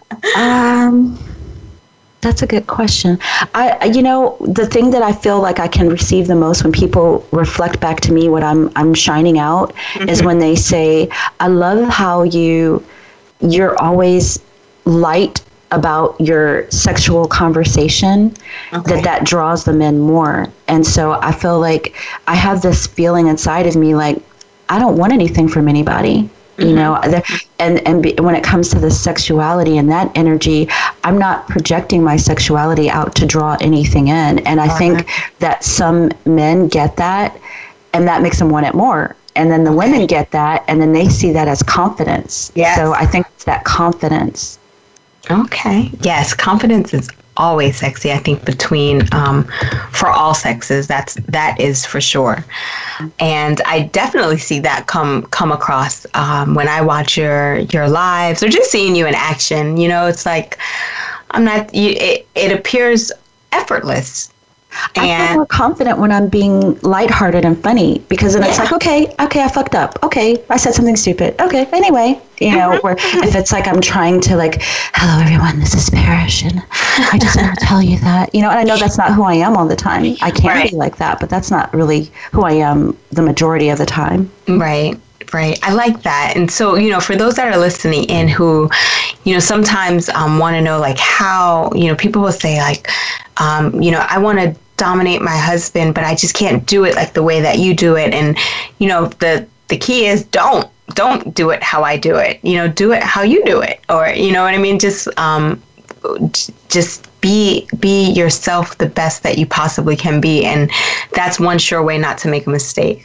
um, that's a good question. I, you know, the thing that I feel like I can receive the most when people reflect back to me what I'm I'm shining out mm-hmm. is when they say, I love how you, you're always light about your sexual conversation, okay. that that draws them in more. And so I feel like I have this feeling inside of me, like, I don't want anything from anybody, mm-hmm. you know, and, and be, when it comes to the sexuality and that energy, I'm not projecting my sexuality out to draw anything in. And I uh-huh. think that some men get that, and that makes them want it more. And then the okay. women get that, and then they see that as confidence. Yes. So I think it's that confidence. Okay. Yes, confidence is always sexy. I think between um, for all sexes, that's that is for sure. And I definitely see that come come across um, when I watch your your lives or just seeing you in action. You know, it's like I'm not. You, it it appears effortless. I feel more confident when I'm being lighthearted and funny, because then yeah. it's like, okay, okay, I fucked up. Okay, I said something stupid. Okay, anyway, you know, where if it's like I'm trying to like, hello everyone, this is Parrish, and I just want to tell you that, you know, and I know that's not who I am all the time. I can't right. be like that, but that's not really who I am the majority of the time. Right. Right. I like that. And so, you know, for those that are listening in who, you know, sometimes um, want to know like how, you know, people will say like, um, you know, I want to dominate my husband, but I just can't do it like the way that you do it. And, you know, the, the key is don't, don't do it how I do it, you know, do it how you do it. Or, you know what I mean? Just, um, just be, be yourself the best that you possibly can be. And that's one sure way not to make a mistake.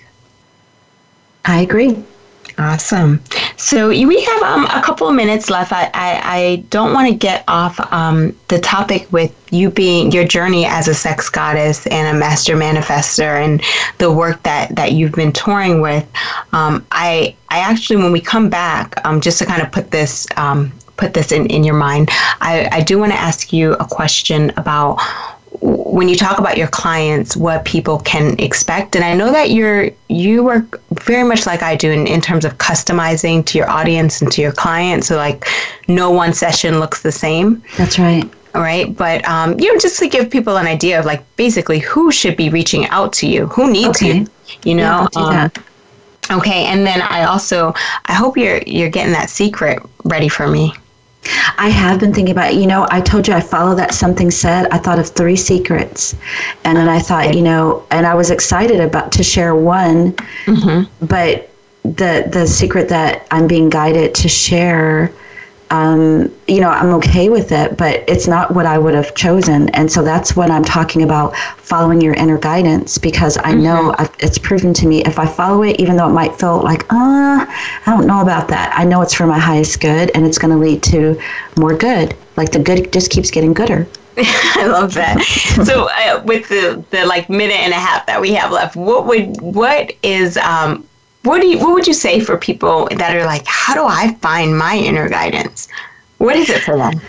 I agree. Awesome. So we have um, a couple of minutes left. I, I, I don't want to get off um, the topic with you being your journey as a sex goddess and a master manifester and the work that, that you've been touring with. Um, I I actually, when we come back, um, just to kind of put this um, put this in, in your mind, I, I do want to ask you a question about when you talk about your clients, what people can expect. And I know that you're you work very much like I do in, in terms of customizing to your audience and to your clients. So like no one session looks the same. That's right. All right. But, um, you know, just to give people an idea of like basically who should be reaching out to you, who needs okay. you, you know. Yeah, I'll do um, that. Okay. And then I also, I hope you're you're getting that secret ready for me. I have been thinking about it. You know, I told you I follow that something said. I thought of three secrets. And then I thought, you know, and I was excited about to share one, mm-hmm. but the the secret that I'm being guided to share, um, you know, I'm okay with it, but it's not what I would have chosen. And so that's what I'm talking about, following your inner guidance, because I mm-hmm. know I've, it's proven to me if I follow it, even though it might feel like, ah, uh, I don't know about that. I know it's for my highest good, and it's going to lead to more good. Like the good just keeps getting gooder. I love that. So uh, with the, the like minute and a half that we have left, what would, what is, um, What do you, what would you say for people that are like, how do I find my inner guidance? What is it for them?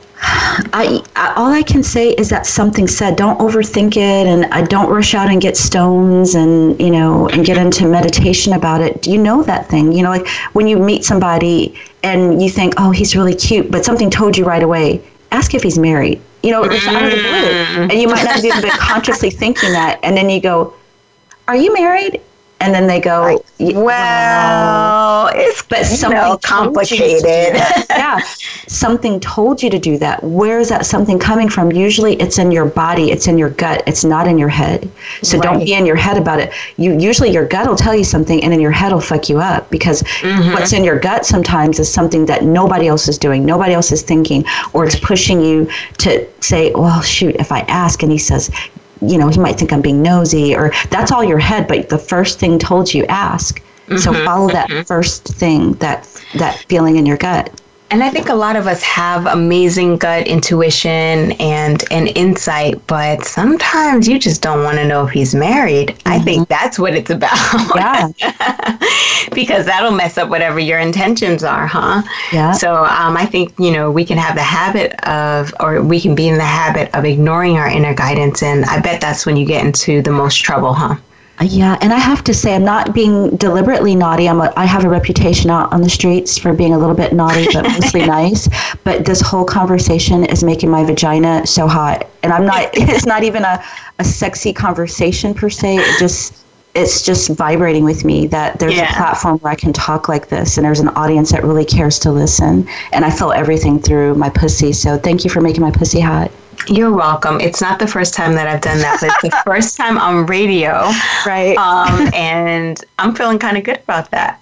I, I all I can say is that something said. Don't overthink it, and I don't rush out and get stones and you know and get into meditation about it. You know that thing. You know, like when you meet somebody and you think, oh, he's really cute, but something told you right away. Ask if he's married. You know, it's out of the blue, and you might not have even been consciously thinking that, and then you go, are you married? And then they go, like, well, wow. it's but something know, complicated. Yeah, something told you to do that. Where is that something coming from? Usually it's in your body, it's in your gut, it's not in your head. So right. don't be in your head about it. You usually your gut will tell you something, and then your head will fuck you up, because mm-hmm. what's in your gut sometimes is something that nobody else is doing, nobody else is thinking, or it's pushing you to say, well, shoot, if I ask and he says, you know, he might think I'm being nosy, or that's all your head, but the first thing told you ask. Mm-hmm, so follow that mm-hmm. first thing, that that feeling in your gut. And I think a lot of us have amazing gut intuition and, and insight, but sometimes you just don't want to know if he's married. Mm-hmm. I think that's what it's about. Yeah. Because that'll mess up whatever your intentions are, huh? Yeah. So um, I think, you know, we can have the habit of, or we can be in the habit of ignoring our inner guidance. And I bet that's when you get into the most trouble, huh? Yeah, and I have to say, I'm not being deliberately naughty. I'm a, I have a reputation out on the streets for being a little bit naughty, but mostly nice. But this whole conversation is making my vagina so hot. And I'm not, it's not even a, a sexy conversation per se. It just, it's just vibrating with me that there's yeah. a platform where I can talk like this, and there's an audience that really cares to listen. And I feel everything through my pussy. So thank you for making my pussy hot. You're welcome. It's not the first time that I've done that, but it's the first time on radio. Right. Um, and I'm feeling kind of good about that.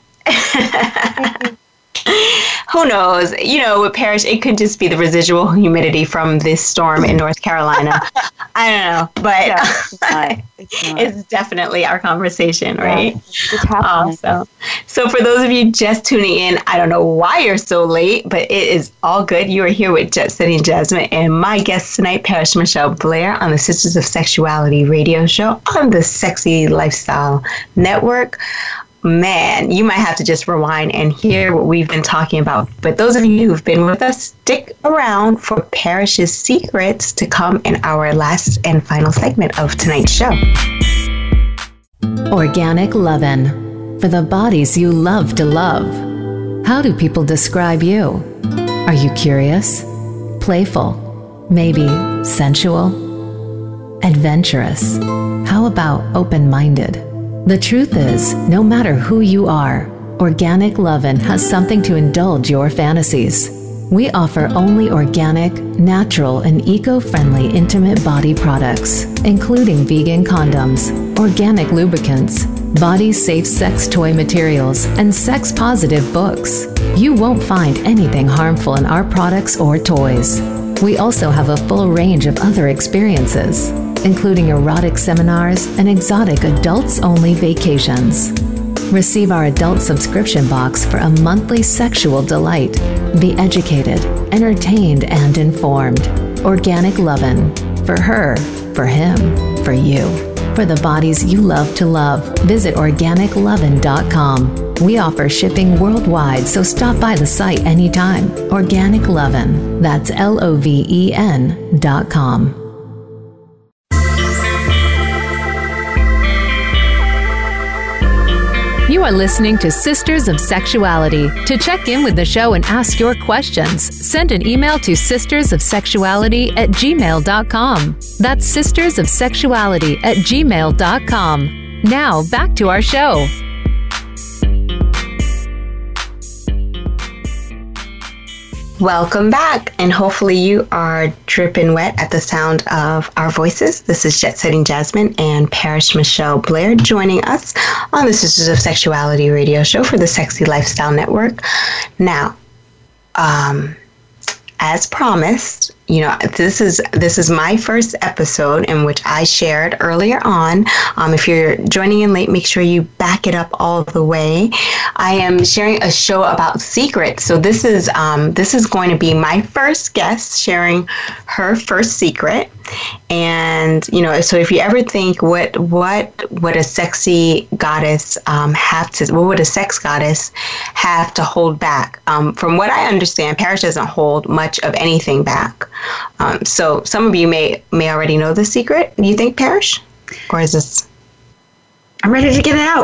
Who knows? You know, with Parrish, it could just be the residual humidity from this storm in North Carolina. I don't know, but yeah, it's, not. It's, not. It's definitely our conversation, right? Yeah, it's happening. Also, so for those of you just tuning in, I don't know why you're so late, but it is all good. You are here with Jet Setting Jasmine and my guest tonight, Parrish Michelle Blair, on the Sisters of Sexuality radio show on the Sexy Lifestyle Network. Man, you might have to just rewind and hear what we've been talking about. But those of you who've been with us, stick around for Parrish's secrets to come in our last and final segment of tonight's show. Organic Lovin', for the bodies you love to love. How do people describe you? Are you curious, playful, maybe sensual, adventurous? How about open-minded? The truth is, no matter who you are, Organic Lovin' has something to indulge your fantasies. We offer only organic, natural, and eco-friendly intimate body products, including vegan condoms, organic lubricants, body-safe sex toy materials, and sex-positive books. You won't find anything harmful in our products or toys. We also have a full range of other experiences, including erotic seminars and exotic adults-only vacations. Receive our adult subscription box for a monthly sexual delight. Be educated, entertained, and informed. Organic Lovin'. For her, for him, for you. For the bodies you love to love, visit organic lovin dot com. We offer shipping worldwide, so stop by the site anytime. Organic Lovin'. That's L O V E N dot com. You are listening to Sisters of Sexuality. To check in with the show and ask your questions, send an email to sisters of sexuality at gmail dot com. That's sisters of sexuality at gmail dot com. Now, back to our show. Welcome back, and hopefully you are dripping wet at the sound of our voices. This is Jet Setting Jasmine and Parrish Michelle Blair joining us on the Sisters of Sexuality radio show for the Sexy Lifestyle Network. Now, um, as promised, you know, this is this is my first episode in which I shared earlier on. Um, if you're joining in late, make sure you back it up all the way. I am sharing a show about secrets. So this is um, this is going to be my first guest sharing her first secret. And, you know, so if you ever think what what would a sexy goddess um, have to, what would a sex goddess have to hold back? Um, from what I understand, Parrish doesn't hold much of anything back. Um, so some of you may may already know the secret. Do you think, Parrish? Or is this? I'm ready to get it out.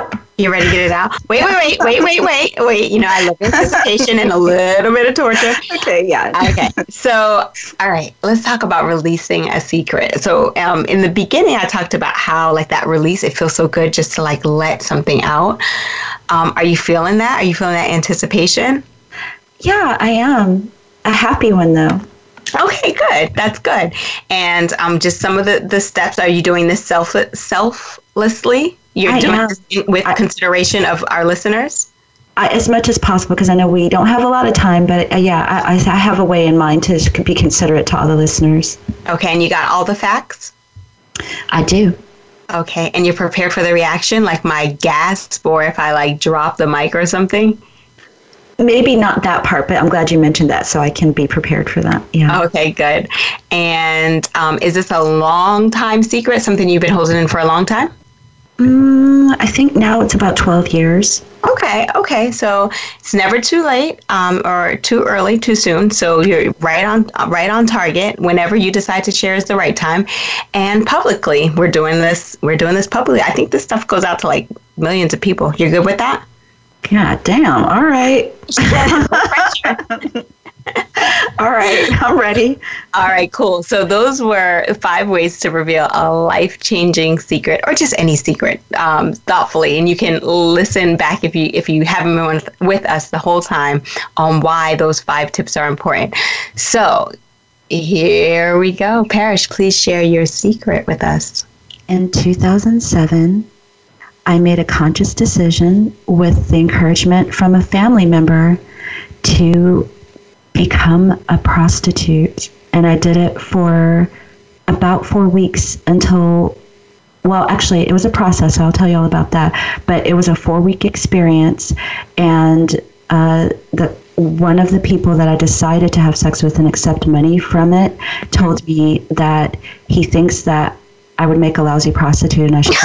You ready to get it out? Wait, wait, wait, wait, wait, wait, wait. You know, I love anticipation and a little bit of torture. Okay, yeah. Okay. So, all right, let's talk about releasing a secret. So, um, in the beginning, I talked about how, like, that release, it feels so good just to, like, let something out. Um, are you feeling that? Are you feeling that anticipation? Yeah, I am. A happy one, though. Okay, good. That's good. And um, just some of the, the steps, are you doing this self selflessly? You're I doing am. this with I, consideration of our listeners? I, as much as possible, because I know we don't have a lot of time, but uh, yeah, I, I have a way in mind to be considerate to all the listeners. Okay, and you got all the facts? I do. Okay, and you're prepared for the reaction, like my gasp, or if I like drop the mic or something? Maybe not that part, but I'm glad you mentioned that, so I can be prepared for that. Yeah. Okay, good. And um, is this a long time secret, something you've been holding in for a long time? Mm, I think now it's about twelve years. Okay, okay. So it's never too late um, or too early, too soon. So you're right on, right on target. Whenever you decide to share is the right time. And publicly, we're doing this. We're doing this publicly. I think this stuff goes out to like millions of people. You're good with that? God damn. All right. All right. I'm ready. All right, cool. So those were five ways to reveal a life-changing secret, or just any secret, um, thoughtfully. And you can listen back if you if you haven't been with, with us the whole time on why those five tips are important. So here we go. Parrish, please share your secret with us. In two thousand seven, I made a conscious decision with the encouragement from a family member to become a prostitute. And I did it for about four weeks until, well, actually, it was a process. I'll tell you all about that. But it was a four-week experience. And uh, the one of the people that I decided to have sex with and accept money from it told me that he thinks that I would make a lousy prostitute and I should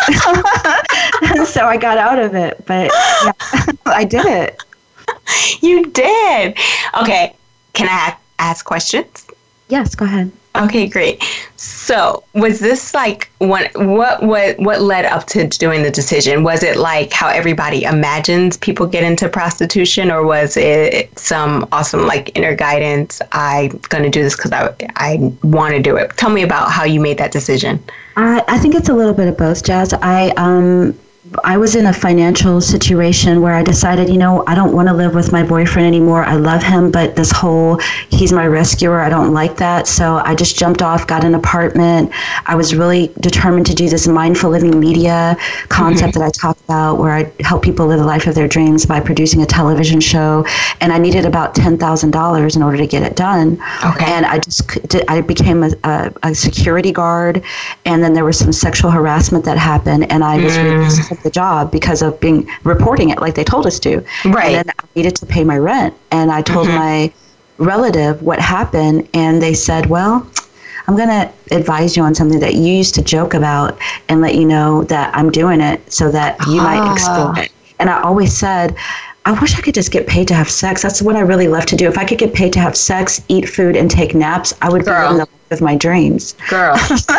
it. So I got out of it, but yeah, I did it. You did. Okay. Can I ask questions? Yes, go ahead. Okay, great. So was this like what, what, what, what led up to doing the decision? Was it like how everybody imagines people get into prostitution, or was it some awesome like inner guidance? I'm going to do this because I, I want to do it. Tell me about how you made that decision. I, I think it's a little bit of both, Jazz. I, um, I was in a financial situation where I decided, you know, I don't want to live with my boyfriend anymore. I love him, but this whole, he's my rescuer, I don't like that. So I just jumped off, got an apartment. I was really determined to do this mindful living media concept mm-hmm. that I talk about, where I help people live the life of their dreams by producing a television show. And I needed about ten thousand dollars in order to get it done. Okay. And I just, I became a, a, a security guard. And then there was some sexual harassment that happened. And I was mm. released from the job because of being reporting it like they told us to. Right. And then I needed to pay my rent. And I told mm-hmm. my relative what happened. And they said, well, I'm going to advise you on something that you used to joke about and let you know that I'm doing it so that you ah. might explore it. And I always said, I wish I could just get paid to have sex. That's what I really love to do. If I could get paid to have sex, eat food, and take naps, I would Girl. be living the life of my dreams. Girl.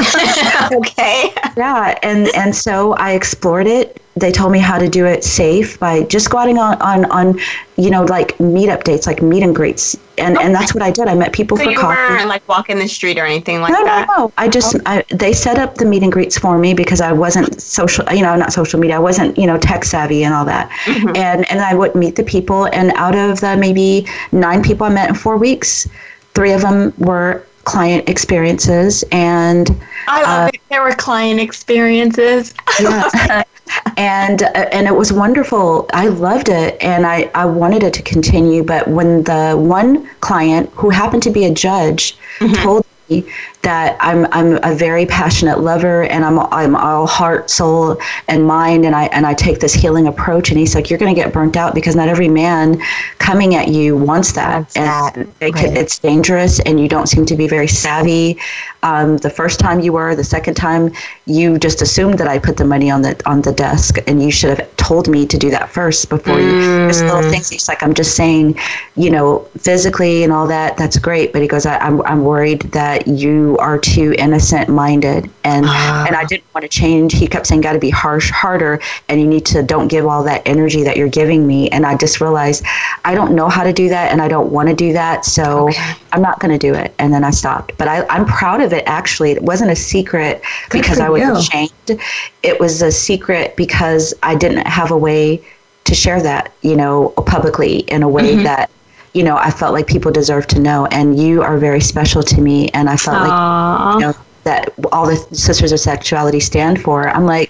Okay. Yeah, and, and so I explored it. They told me how to do it safe by just going on, on, on you know, like meetup dates, like meet and greets. And okay. and that's what I did. I met people so for you coffee. You weren't like walking the street or anything like no, that? No, no, I just, okay. I, they set up the meet and greets for me because I wasn't social, you know, not social media. I wasn't, you know, tech savvy and all that. Mm-hmm. And, and I would meet the people. And out of the maybe nine people I met in four weeks, three of them were client experiences. And I love uh, it. There were client experiences. Yeah. And uh, and it was wonderful. I loved it, and I, I wanted it to continue. But when the one client, who happened to be a judge, mm-hmm. told me that I'm I'm a very passionate lover, and I'm I'm all heart, soul, and mind, and I and I take this healing approach. And he's like, you're going to get burnt out because not every man coming at you wants that, That's and that. It could, it's dangerous, and you don't seem to be very savvy. Um, the first time you were, the second time you just assumed that I put the money on the on the desk, and you should have told told me to do that first before Mm. you. There's little things. He's like, I'm just saying, you know, physically and all that, that's great. But he goes, I, I'm I'm worried that you are too innocent minded, and Ah. and I didn't want to change. He kept saying, got to be harsh, harder, and you need to don't give all that energy that you're giving me. And I just realized I don't know how to do that, and I don't want to do that, so Okay. I'm not going to do it. And then I stopped. But I, I'm proud of it. Actually, it wasn't a secret Good because for I was you. ashamed. It was a secret because I didn't have a way to share that, you know, publicly in a way Mm-hmm. that, you know, I felt like people deserve to know. And you are very special to me. And I felt like, Aw. you know, that all the Sisters of Sexuality stand for. I'm like,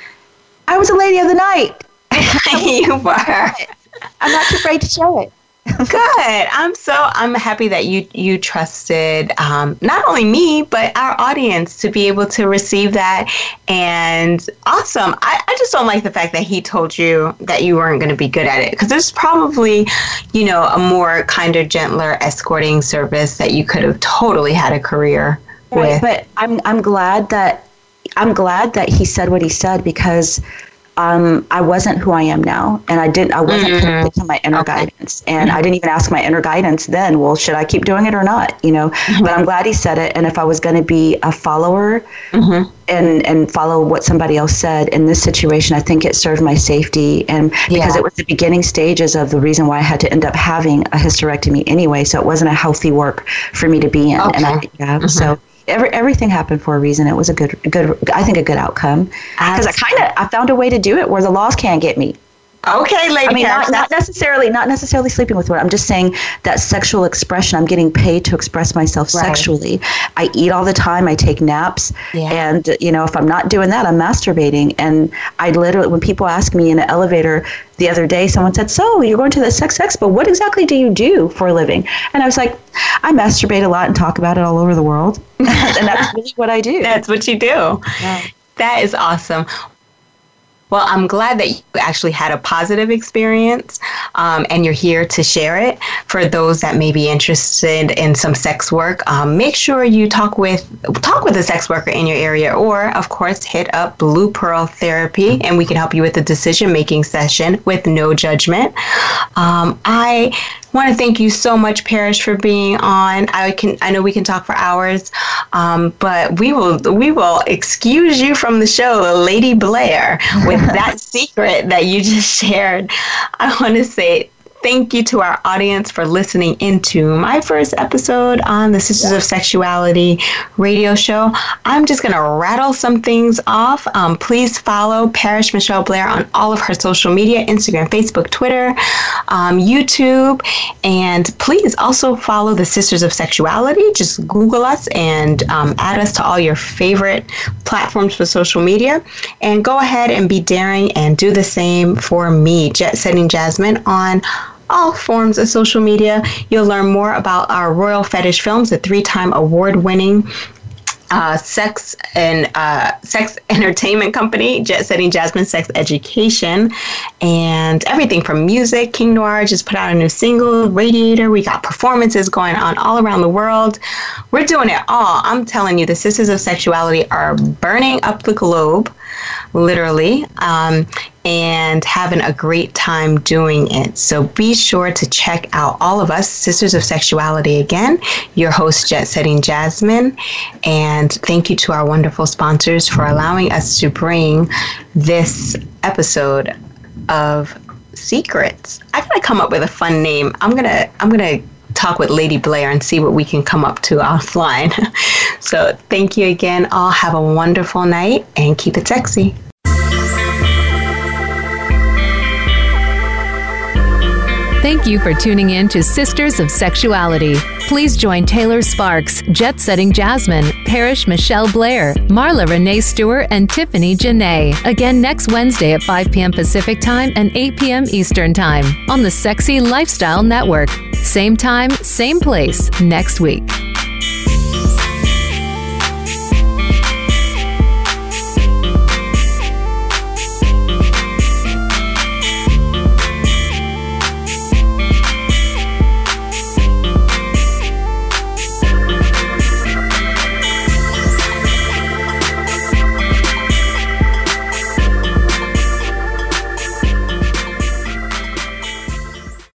I was a lady of the night. You were. I'm not too afraid to show it. Good. I'm so I'm happy that you you trusted um, not only me but our audience to be able to receive that, and awesome. I, I just don't like the fact that he told you that you weren't going to be good at it, because there's probably, you know, a more kinder, gentler escorting service that you could have totally had a career Right, with. but I'm I'm glad that I'm glad that he said what he said, because um, I wasn't who I am now, and I didn't I wasn't Mhm. connected to my inner Okay. guidance, and I didn't even ask my inner guidance then. Well, should I keep doing it or not? You know, but I'm glad he said it. And if I was going to be a follower Mhm. and and follow what somebody else said in this situation, I think it served my safety, and because Yeah. it was the beginning stages of the reason why I had to end up having a hysterectomy anyway, so it wasn't a healthy work for me to be in. And I, Okay. yeah, so. Every, everything happened for a reason. It was a good, good. I think a good outcome, because I kind of I found a way to do it where the laws can't get me. Okay, Lady I mean, Parrish, not, not that's- necessarily, not necessarily sleeping with women. I'm just saying that sexual expression. I'm getting paid to express myself Right. sexually. I eat all the time. I take naps, Yeah. and you know, if I'm not doing that, I'm masturbating. And I literally, when people ask me in an elevator the other day, someone said, "So you're going to the sex expo? What exactly do you do for a living?" And I was like, "I masturbate a lot and talk about it all over the world, and that's really what I do." That's what you do. Yeah. That is awesome. Well, I'm glad that you actually had a positive experience, um, and you're here to share it. For those that may be interested in some sex work, um, make sure you talk with talk with a sex worker in your area, or of course, hit up Blue Pearl Therapy, and we can help you with the decision-making session with no judgment. Um, I want to thank you so much, Parrish, for being on. I can I know we can talk for hours, um, but we will we will excuse you from the show, Lady Blair, with that secret that you just shared. I want to say thank you to our audience for listening into my first episode on the Sisters of Sexuality radio show. I'm just going to rattle some things off. Um, please follow Parrish Michelle Blair on all of her social media, Instagram, Facebook, Twitter, um, YouTube. And please also follow the Sisters of Sexuality. Just Google us and um, add us to all your favorite platforms for social media. And go ahead and be daring and do the same for me, Jet Setting Jasmine, on all forms of social media. You'll learn more about our Royal Fetish Films, a three-time award-winning uh, sex and uh, sex entertainment company, Jet Setting Jasmine Sex Education, and everything from music. King Noir just put out a new single, Radiator. We got performances going on all around the world. We're doing it all. I'm telling you, the Sisters of Sexuality are burning up the globe, literally, um, and having a great time doing it. So be sure to check out all of us, Sisters of Sexuality, again. Your host, Jet Setting Jasmine. And thank you to our wonderful sponsors for allowing us to bring this episode of Secrets. I gotta come up with a fun name. I'm gonna I'm gonna talk with Lady Blair and see what we can come up to offline. So thank you again. All have a wonderful night and keep it sexy. Thank you for tuning in to Sisters of Sexuality. Please join Taylor Sparks, Jet Setting Jasmine, Parrish Michelle Blair, Marla Renee Stewart, and Tiffany Janae again next Wednesday at five p.m. Pacific Time and eight p.m. Eastern Time on the Sexy Lifestyle Network. Same time, same place next week.